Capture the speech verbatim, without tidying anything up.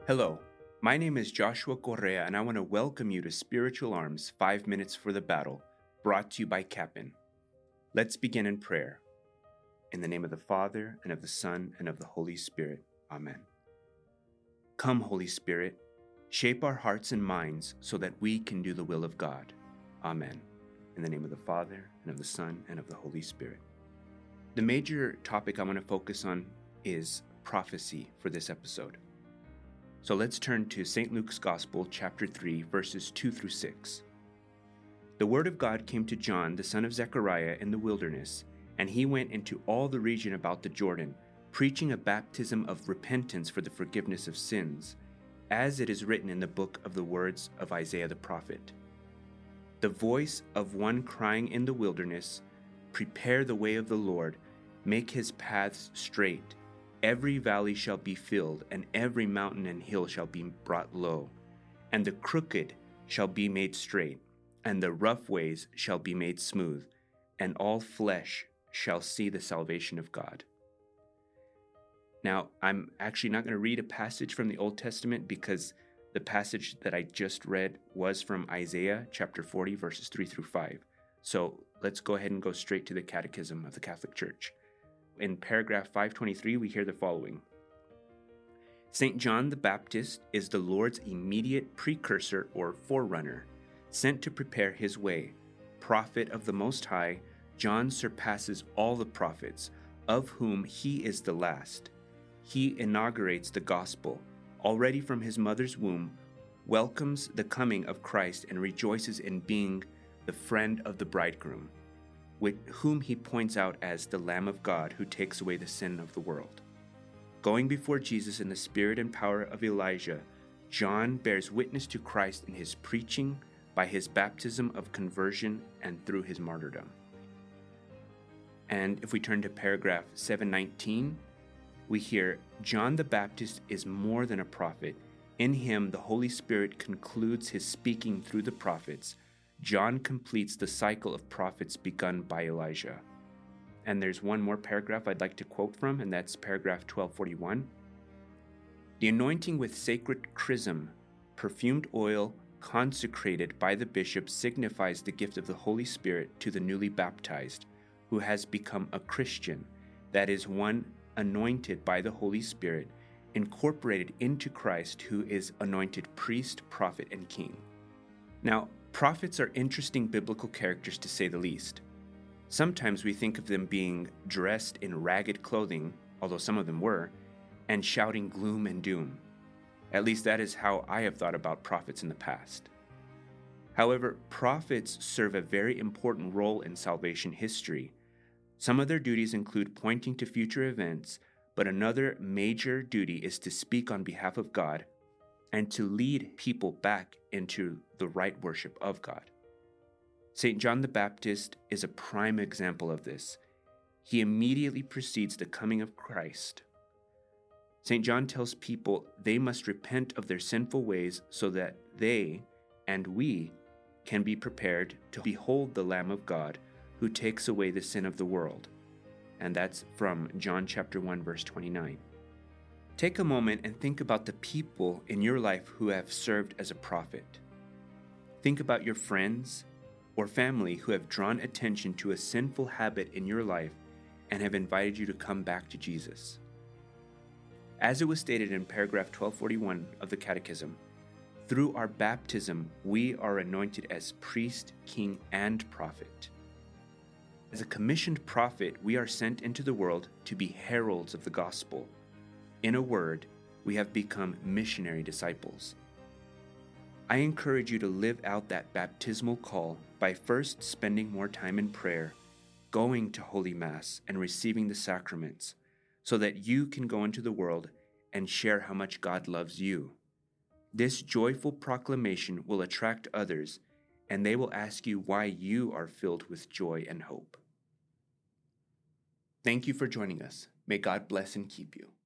Hello, my name is Joshua Correa, and I want to welcome you to Spiritual Arms Five Minutes for the Battle, brought to you by Cap'n. Let's begin in prayer. In the name of the Father, and of the Son, and of the Holy Spirit. Amen. Come, Holy Spirit, shape our hearts and minds so that we can do the will of God. Amen. In the name of the Father, and of the Son, and of the Holy Spirit. The major topic I want to focus on is prophecy for this episode. So let's turn to Saint Luke's Gospel, chapter three, verses two through six. The word of God came to John, the son of Zechariah, in the wilderness, and he went into all the region about the Jordan, preaching a baptism of repentance for the forgiveness of sins, as it is written in the book of the words of Isaiah the prophet. The voice of one crying in the wilderness, "Prepare the way of the Lord, make his paths straight. Every valley shall be filled, and every mountain and hill shall be brought low, and the crooked shall be made straight, and the rough ways shall be made smooth, and all flesh shall see the salvation of God." Now, I'm actually not going to read a passage from the Old Testament because the passage that I just read was from Isaiah chapter forty, verses three through five. So let's go ahead and go straight to the Catechism of the Catholic Church. In paragraph five twenty-three, we hear the following. Saint John the Baptist is the Lord's immediate precursor or forerunner, sent to prepare his way. Prophet of the Most High, John surpasses all the prophets, of whom he is the last. He inaugurates the gospel, already from his mother's womb, welcomes the coming of Christ and rejoices in being the friend of the bridegroom, with whom he points out as the Lamb of God who takes away the sin of the world. Going before Jesus in the spirit and power of Elijah, John bears witness to Christ in his preaching, by his baptism of conversion, and through his martyrdom. And if we turn to paragraph seven nineteen, we hear, John the Baptist is more than a prophet. In him the Holy Spirit concludes his speaking through the prophets. John completes the cycle of prophets begun by Elijah. And there's one more paragraph I'd like to quote from, and that's paragraph twelve forty-one. The anointing with sacred chrism, perfumed oil consecrated by the bishop, signifies the gift of the Holy Spirit to the newly baptized, who has become a Christian, that is, one anointed by the Holy Spirit, incorporated into Christ, who is anointed priest, prophet, and king. Now, prophets are interesting biblical characters, to say the least. Sometimes we think of them being dressed in ragged clothing, although some of them were, and shouting gloom and doom. At least that is how I have thought about prophets in the past. However, prophets serve a very important role in salvation history. Some of their duties include pointing to future events, but another major duty is to speak on behalf of God and to lead people back into the right worship of God. Saint John the Baptist is a prime example of this. He immediately precedes the coming of Christ. Saint John tells people they must repent of their sinful ways so that they and we can be prepared to behold the Lamb of God who takes away the sin of the world. And that's from John chapter one, verse twenty-nine. Take a moment and think about the people in your life who have served as a prophet. Think about your friends or family who have drawn attention to a sinful habit in your life and have invited you to come back to Jesus. As it was stated in paragraph twelve forty-one of the Catechism, through our baptism we are anointed as priest, king, and prophet. As a commissioned prophet, we are sent into the world to be heralds of the gospel. In a word, we have become missionary disciples. I encourage you to live out that baptismal call by first spending more time in prayer, going to Holy Mass, and receiving the sacraments, so that you can go into the world and share how much God loves you. This joyful proclamation will attract others, and they will ask you why you are filled with joy and hope. Thank you for joining us. May God bless and keep you.